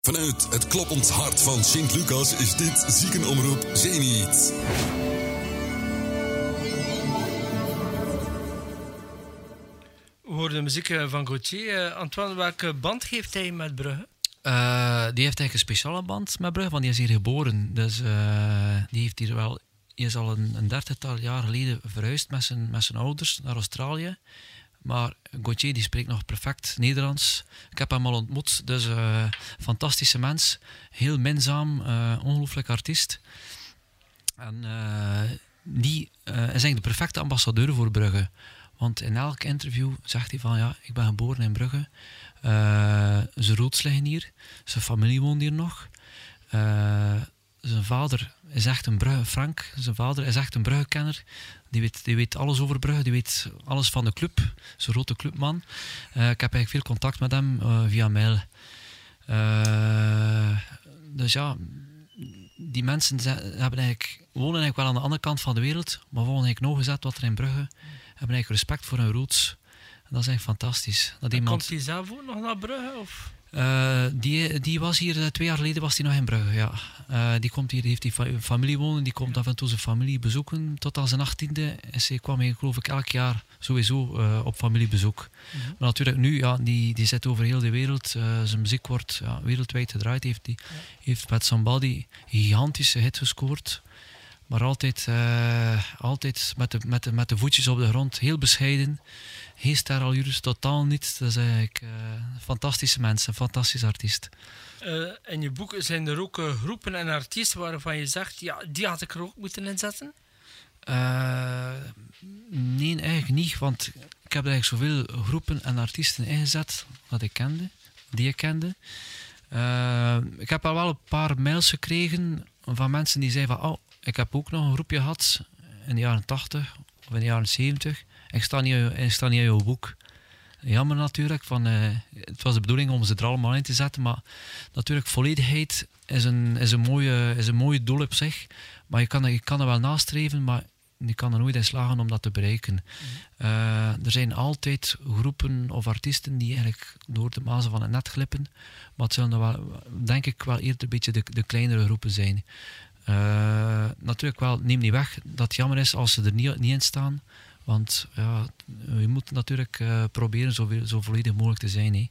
Vanuit het kloppend hart van Sint-Lucas is dit Ziekenomroep Zenit. We hoorden de muziek van Gauthier. Antoine, welke band heeft hij met Brugge? Die heeft eigenlijk een speciale band met Brugge, want die is hier geboren. Dus die heeft hier wel... Die is al een 30-tal jaar geleden verhuisd met zijn ouders naar Australië. Maar Gauthier die spreekt nog perfect Nederlands. Ik heb hem al ontmoet, dus fantastische mens. Heel minzaam, ongelooflijk artiest. En die is eigenlijk de perfecte ambassadeur voor Brugge. Want in elk interview zegt hij van ja, ik ben geboren in Brugge. Zijn roots liggen hier. Zijn familie woont hier nog. Zijn vader is echt een Brugge, Frank. Zijn vader is echt een Brugge-kenner. Die weet alles over Brugge. Die weet alles van de club. Zo'n grote clubman. Ik heb eigenlijk veel contact met hem via mail. Dus ja, die mensen wonen eigenlijk wel aan de andere kant van de wereld, maar wonen eigenlijk nauwgezet wat er in Brugge. Hebben eigenlijk respect voor hun roots. En dat is echt fantastisch. Komt hij zelf ook nog naar Brugge? Of? Die was hier 2 jaar geleden was hij nog in Brugge, ja. Die komt hier, heeft die familie wonen, die komt af en toe zijn familie bezoeken. Tot aan zijn 18e kwam hij geloof ik elk jaar sowieso op familiebezoek. Mm-hmm. Maar natuurlijk nu, ja, die zit over heel de wereld. Zijn muziek wordt wereldwijd gedraaid. Heeft met Somebody een gigantische hit gescoord. Maar altijd met de voetjes op de grond, heel bescheiden. Geen sterallures, totaal niet. Dat is eigenlijk een fantastische mens, een fantastisch artiest. In je boek zijn er ook groepen en artiesten waarvan je zegt, ja, die had ik er ook moeten inzetten? Nee, eigenlijk niet, want ik heb er eigenlijk zoveel groepen en artiesten ingezet die ik kende. Ik heb al wel een paar mails gekregen van mensen die zeiden van, ik heb ook nog een groepje gehad in de jaren 80 of in de jaren 70. Ik sta niet in jouw boek. Jammer natuurlijk. Het was de bedoeling om ze er allemaal in te zetten. Maar natuurlijk, volledigheid is een mooie doel op zich. Maar je kan er wel nastreven, maar je kan er nooit in slagen om dat te bereiken. Mm-hmm. Er zijn altijd groepen of artiesten die eigenlijk door de mazen van het net glippen. Maar het zullen dan wel, denk ik, wel eerder een beetje de kleinere groepen zijn. Natuurlijk wel, neem niet weg dat het jammer is als ze er niet in staan. Want ja, je moet natuurlijk proberen zo volledig mogelijk te zijn.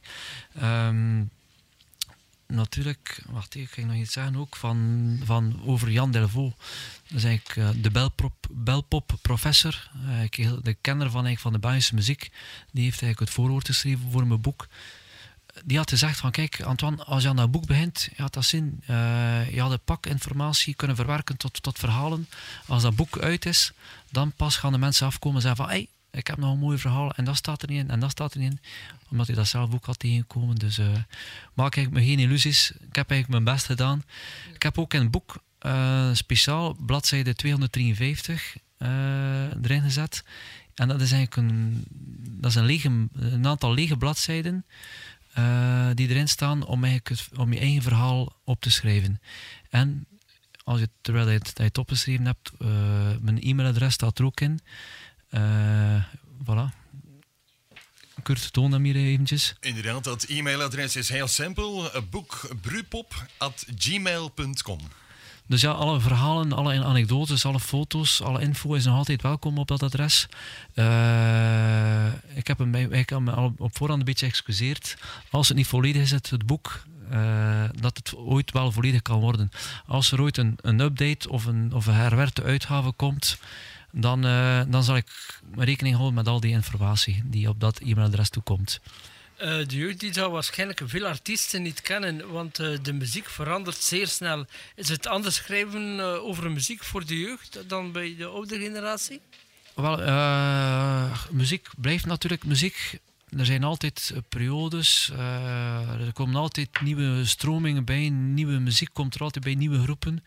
Natuurlijk, wacht, ik ging nog iets zeggen ook over Jan Delvaux. Dat is eigenlijk de belpop professor, de kenner van de Belgische muziek. Die heeft eigenlijk het voorwoord geschreven voor mijn boek. Die had gezegd van, kijk Antoine, als je aan dat boek begint, je had dat zin. Je had de pak informatie kunnen verwerken tot verhalen. Als dat boek uit is, dan pas gaan de mensen afkomen en zeggen van, hey, ik heb nog een mooi verhaal en dat staat er niet in en dat staat er niet in. Omdat hij dat zelf ook had tegengekomen. Dus maak ik me geen illusies. Ik heb eigenlijk mijn best gedaan. Ik heb ook in het boek speciaal bladzijde 253 erin gezet. En dat is eigenlijk een aantal lege bladzijden die erin staan om je eigen verhaal op te schrijven. En terwijl je het opgeschreven hebt, mijn e-mailadres staat er ook in. Voilà. Kurt, toon hem hier eventjes. Inderdaad, dat e-mailadres is heel simpel. boekbrupop@gmail.com. Dus ja, alle verhalen, alle anekdotes, alle foto's, alle info is nog altijd welkom op dat adres. Ik heb hem al op voorhand een beetje excuseerd. Als het niet volledig is, het boek, dat het ooit wel volledig kan worden. Als er ooit een update of een herwerkte uitgave komt, dan zal ik rekening houden met al die informatie die op dat e-mailadres toekomt. De jeugd die zou waarschijnlijk veel artiesten niet kennen, want de muziek verandert zeer snel. Is het anders schrijven over muziek voor de jeugd dan bij de oudere generatie? Wel, muziek blijft natuurlijk muziek. Er zijn altijd periodes, er komen altijd nieuwe stromingen bij, nieuwe muziek komt er altijd bij, nieuwe groepen.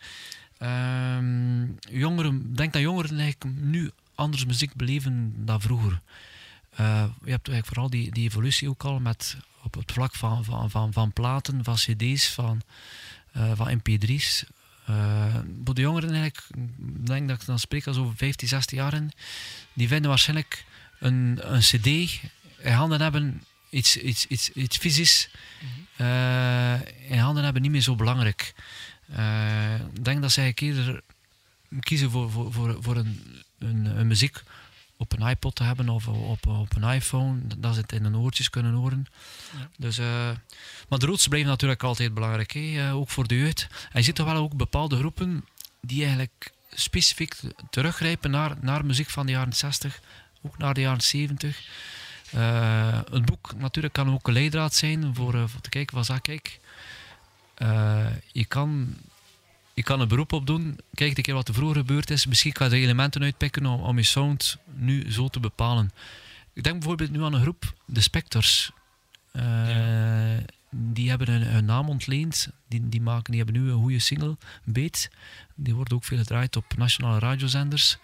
Ik denk dat jongeren eigenlijk nu anders muziek beleven dan vroeger. Je hebt eigenlijk vooral die evolutie ook al op het vlak van platen, van cd's, van mp3's. Voor de jongeren eigenlijk, ik denk dat ik dan spreek als over 15, 16 jaar, die vinden waarschijnlijk een cd in handen hebben iets fysisch in handen hebben niet meer zo belangrijk. Ik denk dat ze eigenlijk eerder kiezen voor een muziek op een iPod te hebben of op een iPhone, dat ze het in hun oortjes kunnen horen. Ja. Dus, maar de roots blijven natuurlijk altijd belangrijk, ook voor de jeugd. En je ziet toch wel ook bepaalde groepen die eigenlijk specifiek teruggrijpen naar muziek van de jaren 60, ook naar de jaren 70. Een boek natuurlijk kan ook een leidraad zijn voor te kijken van, kijk, je kan een beroep op doen. Kijk een keer wat er vroeger gebeurd is. Misschien kan je er elementen uitpikken om je sound nu zo te bepalen. Ik denk bijvoorbeeld nu aan een groep, de Spectors. Die hebben hun naam ontleend. Die hebben nu een goede single, Beet. Die wordt ook veel gedraaid op nationale radiozenders.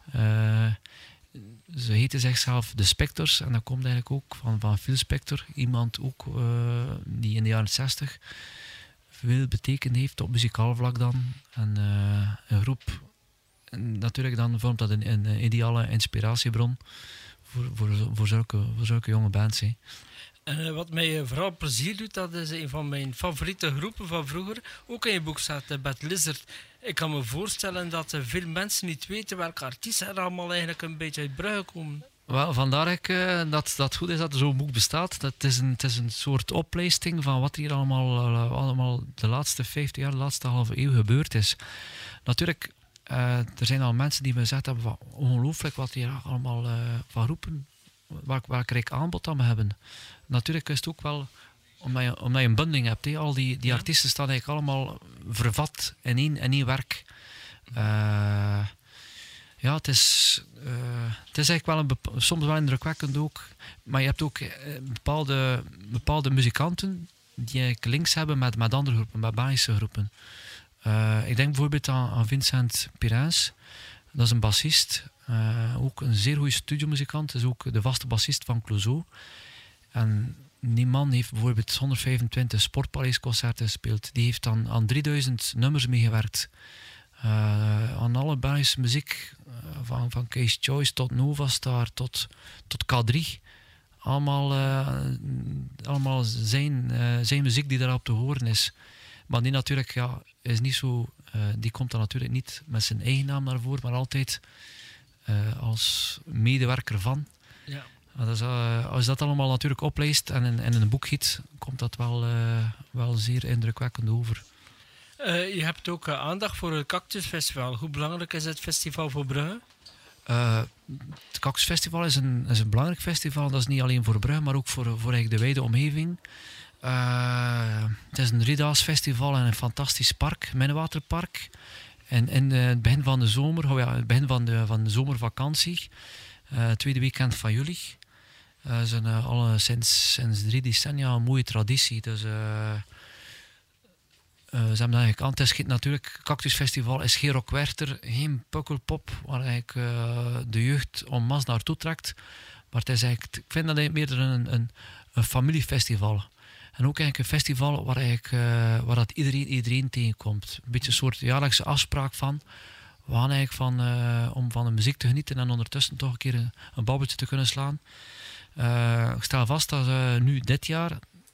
Ze heten zichzelf de Spectors. En dat komt eigenlijk ook van Phil Spector. Iemand ook die in de jaren 60 veel betekend heeft op muzikaal vlak dan. En een groep. En natuurlijk dan vormt dat een ideale inspiratiebron voor zulke jonge bands. Hè. En wat mij vooral plezier doet, dat is een van mijn favoriete groepen van vroeger. Ook in je boek staat Bad Lizard. Ik kan me voorstellen dat veel mensen niet weten welke artiesten er allemaal eigenlijk een beetje uit Brugge komen. Wel, vandaar dat het goed is dat er zo'n boek bestaat. Het is een soort oplijsting van wat hier allemaal de laatste 50 jaar, de laatste halve eeuw gebeurd is. Natuurlijk, er zijn al mensen die me gezegd hebben van ongelooflijk wat hier allemaal van roepen. Welk rijk aanbod dat we hebben. Natuurlijk is het ook wel, omdat je een bundeling hebt. Al die artiesten staan eigenlijk allemaal vervat in één werk. Het is eigenlijk wel soms wel indrukwekkend ook. Maar je hebt ook bepaalde muzikanten die eigenlijk links hebben met andere groepen, met Belgische groepen. Ik denk bijvoorbeeld aan Vincent Pirains. Dat is een bassist. Ook een zeer goede studiomuzikant. Is ook de vaste bassist van Clouseau. En die man heeft bijvoorbeeld 125 Sportpaleisconcerten gespeeld. Die heeft aan 3000 nummers meegewerkt. Aan alle Belgische muziek, van Case Choice tot Nova Star tot K3. Allemaal zijn muziek die daarop te horen is. Maar die natuurlijk is niet zo. Die komt dan natuurlijk niet met zijn eigen naam naar voren, maar altijd als medewerker van. Ja. Dus, als dat allemaal natuurlijk oplijst en in een boek giet, komt dat wel zeer indrukwekkend over. Je hebt ook aandacht voor het Cactus Festival. Hoe belangrijk is het festival voor Brugge? Het Cactus Festival is een belangrijk festival. Dat is niet alleen voor Brugge, maar ook voor eigenlijk de wijde omgeving. Het is een 3-daags festival in een fantastisch park, Minnewaterpark. En in het begin van de zomer, het begin van de zomervakantie, het tweede weekend van juli. Is al sinds 3 decennia een mooie traditie. Dus ze hebben eigenlijk aan. Het is natuurlijk, Cactus Festival is geen rockwerter, geen pukkelpop, waar eigenlijk de jeugd en masse naartoe trekt. Maar het is eigenlijk, ik vind dat eigenlijk meer een familiefestival. En ook eigenlijk een festival waar dat iedereen tegenkomt. Een beetje een soort jaarlijkse afspraak van. We gaan eigenlijk om van de muziek te genieten en ondertussen toch een keer een babbeltje te kunnen slaan. Ik stel vast dat we nu dit jaar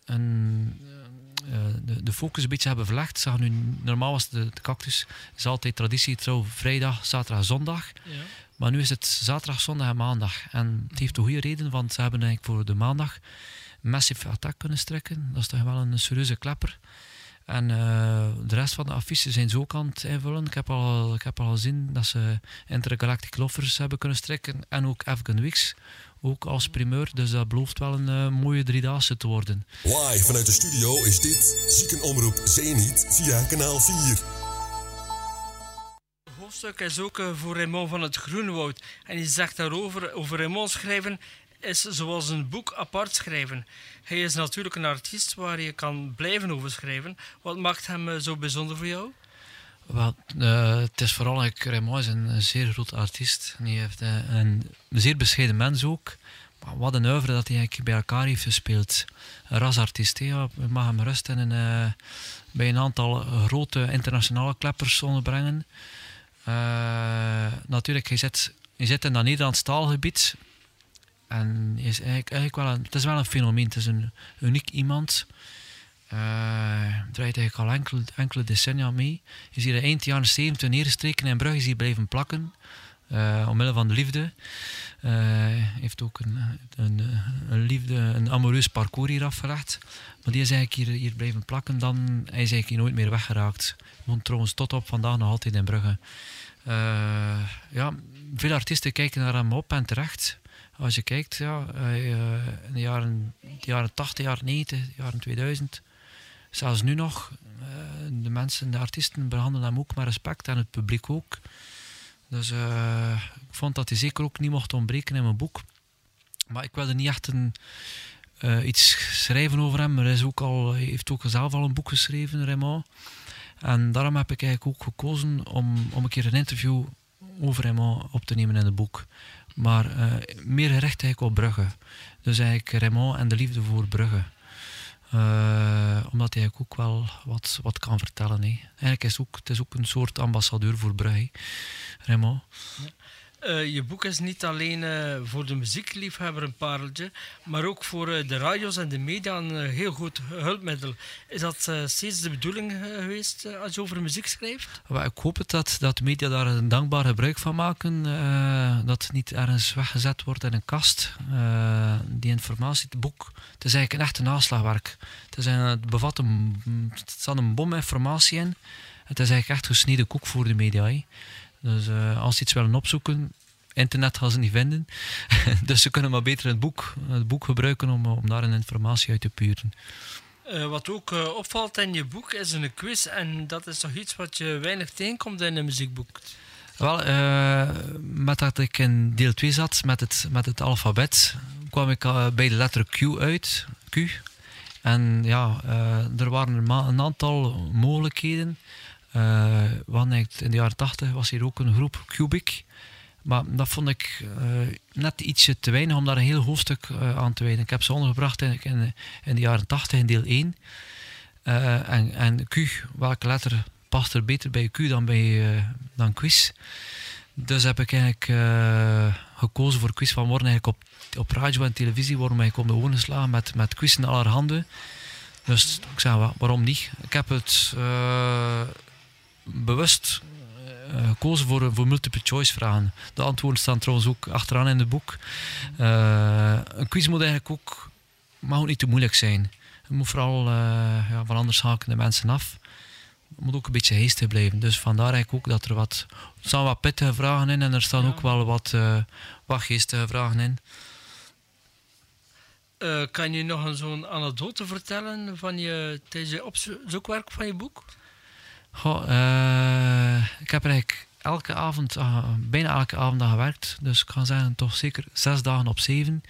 de focus een beetje hebben verlegd. Normaal was de Cactus is altijd traditietrouw vrijdag, zaterdag, zondag. Ja. Maar nu is het zaterdag, zondag en maandag. En het heeft een goede reden, want ze hebben eigenlijk voor de maandag Massive Attack kunnen strekken. Dat is toch wel een serieuze klepper. En de rest van de affiches zijn ze ook aan het invullen. Ik heb al gezien dat ze Intergalactic Lovers hebben kunnen strekken. En ook Afghan Weeks, ook als primeur. Dus dat belooft wel een mooie 3-daagse te worden. Live vanuit de studio is dit Ziekenomroep Zenit via kanaal 4. Het hoofdstuk is ook voor Raymond van het Groenwoud. En je zegt daarover, over Raymond schrijven is zoals een boek apart schrijven. Hij is natuurlijk een artiest waar je kan blijven over schrijven. Wat maakt hem zo bijzonder voor jou? Wel, het is vooral, Raymond is een zeer groot artiest. Hij heeft een zeer bescheiden mens ook. Maar wat een oeuvre dat hij eigenlijk bij elkaar heeft gespeeld. Een rasartiest, je mag hem rust in bij een aantal grote internationale kleppers onderbrengen. Natuurlijk, je zit in dat Nederlands taalgebied. En is eigenlijk wel het is wel een fenomeen. Het is een uniek iemand. Draait eigenlijk al enkele decennia mee. Is hier eind jaren 70 neergestreken in Brugge, is hier blijven plakken. Omwille van de liefde. Heeft ook een amoureus parcours hier afgelegd. Maar die is eigenlijk hier blijven plakken. Dan hij is eigenlijk hier nooit meer weggeraakt. Woont trouwens tot op vandaag nog altijd in Brugge. Veel artiesten kijken naar hem op en terecht. Als je kijkt, in de jaren 80, jaren 90, jaren 2000, zelfs nu nog, de artiesten behandelen hem ook met respect en het publiek ook. Dus ik vond dat hij zeker ook niet mocht ontbreken in mijn boek. Maar ik wilde niet echt iets schrijven over hem. Hij heeft ook zelf al een boek geschreven, Raymond. En daarom heb ik eigenlijk ook gekozen om een keer een interview over Raymond op te nemen in het boek. Maar meer gericht eigenlijk op Brugge. Dus eigenlijk Raymond en de liefde voor Brugge. Omdat hij eigenlijk ook wel wat kan vertellen. Hè. Eigenlijk is het is ook een soort ambassadeur voor Brugge, Raymond. Ja. Je boek is niet alleen voor de muziekliefhebber een pareltje, maar ook voor de radio's en de media een heel goed hulpmiddel. Is dat steeds de bedoeling geweest als je over muziek schrijft? Well, ik hoop dat de media daar een dankbaar gebruik van maken. Dat het niet ergens weggezet wordt in een kast. Die informatie, het boek, het is eigenlijk een echte naslagwerk. Het staat een bom informatie in. Het is eigenlijk echt gesneden koek voor de media. Hè. Dus als ze iets willen opzoeken, internet gaan ze niet vinden. Dus ze kunnen maar beter het boek gebruiken om daar een informatie uit te puren. Wat ook opvalt in je boek is een quiz. En dat is toch iets wat je weinig tegenkomt in een muziekboek? Wel, met dat ik in deel 2 zat met het alfabet, kwam ik bij de letter Q uit. Q. En ja, er waren een aantal mogelijkheden. Want in de jaren 80 was hier ook een groep, Cubic. Maar dat vond ik net ietsje te weinig om daar een heel hoofdstuk aan te wijden. Ik heb ze ondergebracht in de jaren 80 in deel 1. En Q, welke letter past er beter bij Q dan quiz? Dus heb ik eigenlijk gekozen voor quiz van morgen. Eigenlijk op radio en televisie worden we op de oren geslagen met quizzen allerhande. Dus ik zei, waarom niet? Ik heb het bewust gekozen voor multiple choice vragen. De antwoorden staan trouwens ook achteraan in het boek. Een quiz moet eigenlijk mag ook niet te moeilijk zijn. Het moet vooral, van anders haken de mensen af. Het moet ook een beetje geestig blijven. Dus vandaar eigenlijk ook dat er staan wat pittige vragen in en er staan ook wel wat geestige vragen in. Kan je nog zo'n anekdote vertellen tijdens je opzoekwerk van je boek? Goh, ik heb er eigenlijk bijna elke avond aan gewerkt. Dus ik ga zeggen, toch zeker 6 dagen op 7.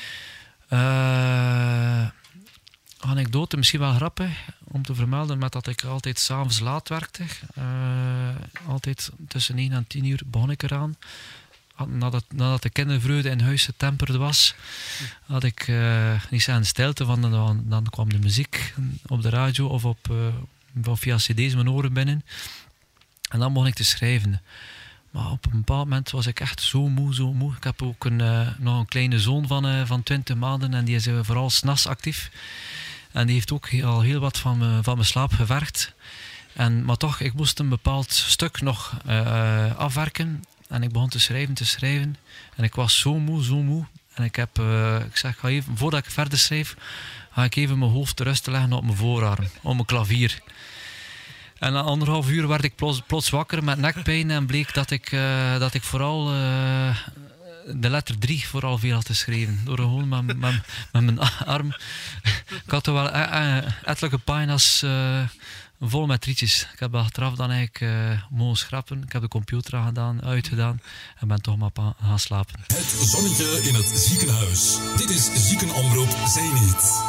Anekdote, misschien wel grappig om te vermelden, met dat ik altijd 's avonds laat werkte. Altijd tussen 9 en 10 uur begon ik eraan. Nadat de kindervreugde in huis getemperd was, had ik niet zeggen stilte, dan kwam de muziek op de radio of via cd's mijn oren binnen. En dan begon ik te schrijven. Maar op een bepaald moment was ik echt zo moe. Ik heb ook nog een kleine zoon van 20 maanden en die is vooral 's nachts actief. En die heeft ook al heel wat van mijn slaap gevergd. Maar toch, ik moest een bepaald stuk nog afwerken. En ik begon te schrijven. En ik was zo moe. En ik zeg, voordat ik verder schrijf, ga ik even mijn hoofd te rust leggen op mijn voorarm, op mijn klavier. En na 1,5 uur werd ik plots wakker met nekpijn en bleek dat ik vooral de letter 3 vooral veel had geschreven. Door gewoon met mijn arm. Ik had er wel ettelijke pagina's vol met rietjes. Ik heb achteraf dan eigenlijk mogen schrappen. Ik heb de computer uitgedaan en ben toch maar gaan slapen. Het zonnetje in het ziekenhuis. Dit is Ziekenomroep Zenit.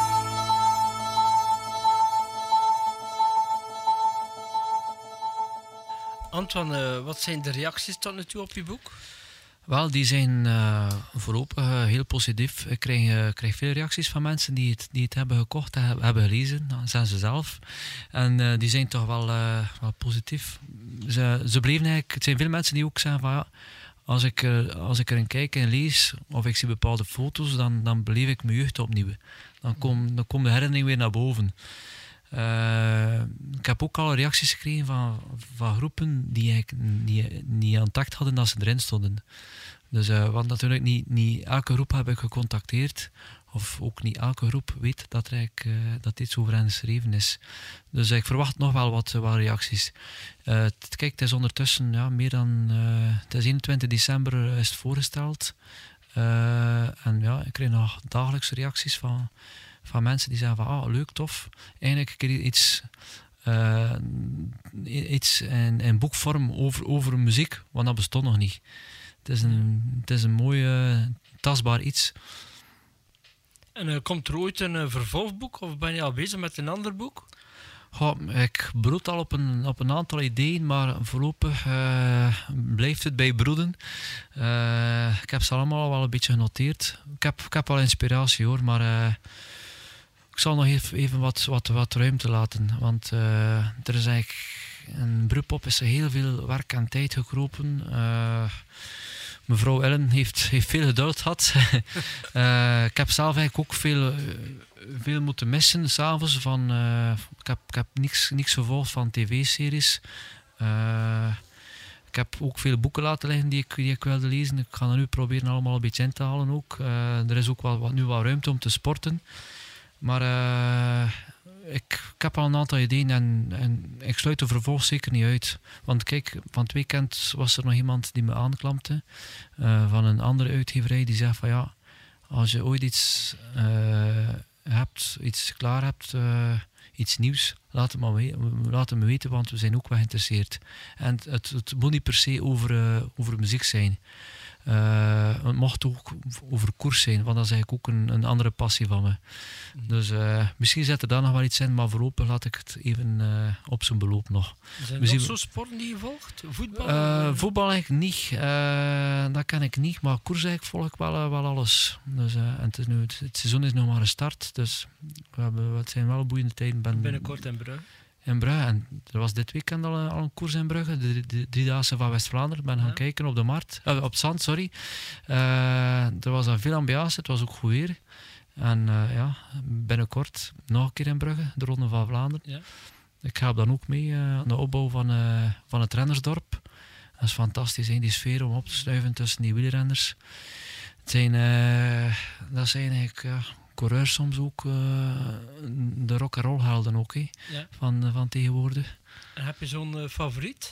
Antoine, wat zijn de reacties tot nu toe op je boek? Wel, die zijn voorlopig heel positief. Ik krijg veel reacties van mensen die het hebben gekocht en hebben gelezen. Dat zijn ze zelf. En die zijn toch wel positief. Ze bleven eigenlijk... Het zijn veel mensen die ook zeggen van als ik erin kijk en lees, of ik zie bepaalde foto's, dan beleef ik mijn jeugd opnieuw. Dan komt de herinnering weer naar boven. Ik heb ook al reacties gekregen van groepen die eigenlijk niet aan tact hadden dat ze erin stonden. Dus, want natuurlijk niet elke groep heb ik gecontacteerd, of ook niet elke groep weet dat dit over hen geschreven is. Dus ik verwacht nog wel wat reacties. Kijk, het is ondertussen meer dan... het is 21 december is het voorgesteld. En ja, ik krijg nog dagelijks reacties van mensen die zeggen van, leuk, tof. Eigenlijk kun je iets in boekvorm over muziek, want dat bestond nog niet. Het is een mooi, tastbaar iets. En komt er ooit een vervolgboek, of ben je al bezig met een ander boek? Ik broed al op een aantal ideeën, maar voorlopig blijft het bij broeden. Ik heb ze allemaal wel een beetje genoteerd. Ik heb wel inspiratie hoor, maar ik zal nog even wat ruimte laten. Want er is eigenlijk een beroep is er heel veel werk en tijd gekropen. Mevrouw Ellen heeft veel geduld gehad. Ik heb zelf eigenlijk ook veel moeten missen s'avonds. Ik heb niks gevolgd van tv-series. Ik heb ook veel boeken laten liggen die ik wilde lezen. Ik ga er nu proberen allemaal een beetje in te halen ook. Er is ook nu wat ruimte om te sporten. Maar ik heb al een aantal ideeën en ik sluit de vervolg zeker niet uit. Want kijk, van het weekend was er nog iemand die me aanklampte van een andere uitgeverij die zegt van ja, als je ooit iets klaar hebt, iets nieuws, laat het me weten, want we zijn ook wel geïnteresseerd. En het moet niet per se over muziek zijn. Het mocht ook over koers zijn, want dat is eigenlijk ook een andere passie van me. Dus misschien zit er daar nog wel iets in, maar voorlopig laat ik het even op zijn beloop nog. Zijn er nog zo'n sporten die je volgt? Voetbal? Voetbal eigenlijk niet. Dat ken ik niet, maar koers eigenlijk volg ik wel alles. Dus, en het seizoen is nog maar gestart, dus het zijn wel boeiende tijden. Binnenkort in Brugge. In Brugge. En er was dit weekend al een koers in Brugge, de driedaagse van West-Vlaanderen. Ik ben gaan kijken op de markt, op het zand, sorry. Er was veel ambiance, het was ook goed weer. En binnenkort nog een keer in Brugge, de Ronde van Vlaanderen. Ja. Ik ga dan ook mee aan de opbouw van het rennersdorp. Dat is fantastisch, die sfeer om op te snuiven tussen die wielrenners. Dat zijn eigenlijk... coureurs soms ook, de rock-and-roll helden ook, van tegenwoordig. En heb je zo'n favoriet?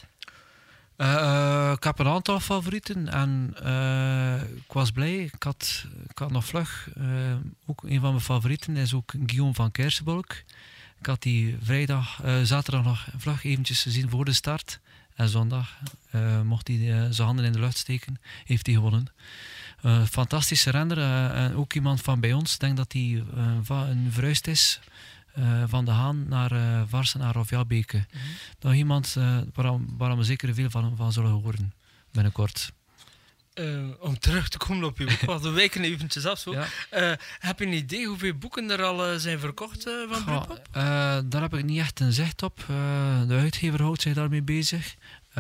Ik heb een aantal favorieten en ik was blij. Ik had nog vlug. Ook een van mijn favorieten is ook Guillaume van Kersebulk. Ik had die zaterdag nog vlug eventjes gezien voor de start. En zondag mocht hij zijn handen in de lucht steken. Heeft hij gewonnen. Fantastische renner. En ook iemand van bij ons. Ik denk dat hij een verhuisd is. Van de Haan naar Varsen naar Rofjabeke. Nog iemand waar we zeker veel van zullen horen binnenkort. Om terug te komen op je boek, want we wijken eventjes af. Zo. Ja. Heb je een idee hoeveel boeken er al zijn verkocht van Brupop? Daar heb ik niet echt een zicht op. De uitgever houdt zich daarmee bezig.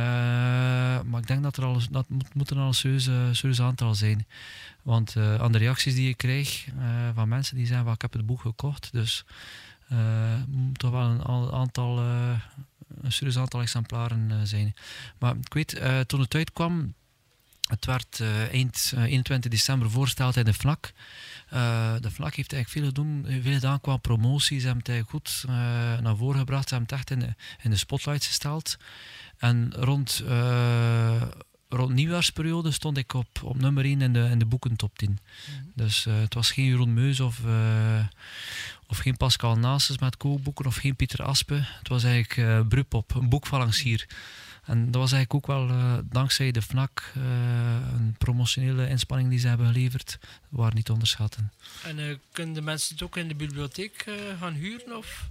Maar ik denk dat moet al een serieus aantal zijn. Want aan de reacties die ik krijg van mensen die zeggen, ik heb het boek gekocht. Dus moet toch wel een serieus aantal exemplaren zijn. Maar ik weet, toen het uitkwam, het werd eind 21 december voorgesteld in de FNAC. De FNAC heeft eigenlijk veel gedaan qua promotie. Ze hebben het eigenlijk goed naar voren gebracht. Ze hebben het echt in de spotlights gesteld. En rond nieuwjaarsperiode stond ik op nummer 1 in de boekentop 10. Dus het was geen Jeroen Meus of geen Pascal Naessens met kookboeken of geen Pieter Aspe. Het was eigenlijk Brupop, een boekphalanxier. En dat was eigenlijk ook wel dankzij de FNAC een promotionele inspanning die ze hebben geleverd. Waar niet te onderschatten. En kunnen de mensen het ook in de bibliotheek gaan huren? Of?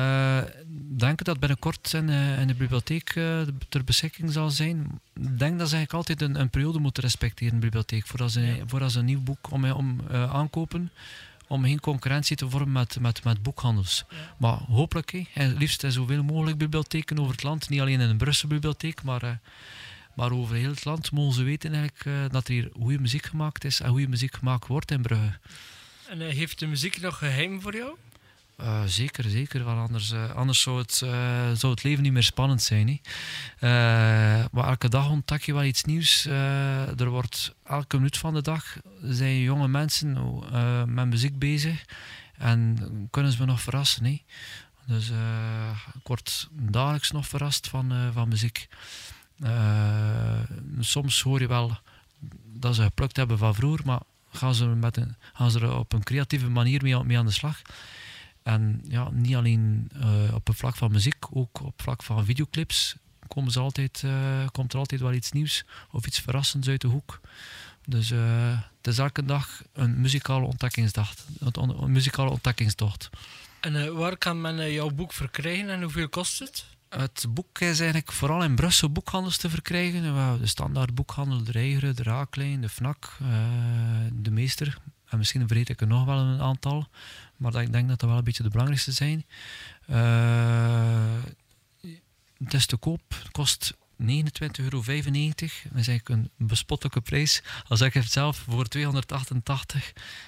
Denk dat binnenkort in de bibliotheek ter beschikking zal zijn. Ik denk dat ze eigenlijk altijd een periode moeten respecteren in de bibliotheek. Voordat ze een nieuw boek aankopen. Om geen concurrentie te vormen met boekhandels. Ja. Maar hopelijk, liefst zoveel mogelijk bibliotheken over het land. Niet alleen in een Brussel bibliotheek, maar Maar over heel het land mogen ze weten eigenlijk dat er hier goede muziek gemaakt is en goede muziek gemaakt wordt in Brugge. En heeft de muziek nog geheim voor jou? Zeker. Want anders zou het leven niet meer spannend zijn. Maar elke dag ontdek je wel iets nieuws. Er wordt elke minuut van de dag zijn jonge mensen met muziek bezig. En kunnen ze me nog verrassen. Dus ik word dagelijks nog verrast van muziek. Soms hoor je wel dat ze geplukt hebben van vroeger, maar gaan ze er op een creatieve manier mee aan de slag. En ja, niet alleen op het vlak van muziek, ook op het vlak van videoclips komt er altijd wel iets nieuws of iets verrassends uit de hoek. Dus het is elke dag een muzikale ontdekkingstocht. En waar kan men jouw boek verkrijgen en hoeveel kost het? Het boek is eigenlijk vooral in Brussel boekhandels te verkrijgen. We hebben de standaard boekhandel, de Reigeren, de Raaklijn, de Fnac, de Meester. En misschien vergeet ik er nog wel een aantal. Maar ik denk dat dat wel een beetje de belangrijkste zijn. Het is te koop. Het kost €29,95. Dat is eigenlijk een bespottelijke prijs. Al zeg ik het zelf, voor €288.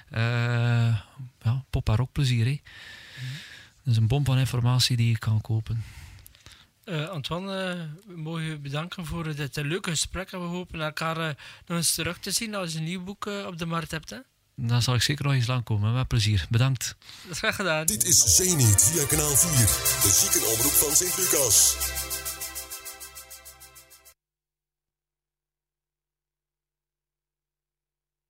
Pop- en rockplezier. Dat is een bom van informatie die je kan kopen. Antoine, we mogen je bedanken voor dit leuke gesprek. En we hopen elkaar nog eens terug te zien als je een nieuw boek op de markt hebt. Hè? Dan zal ik zeker nog eens langkomen. Met plezier. Bedankt. Dat is graag gedaan. Dit is Zenith via kanaal 4, de ziekenomroep van Sint-Lucas.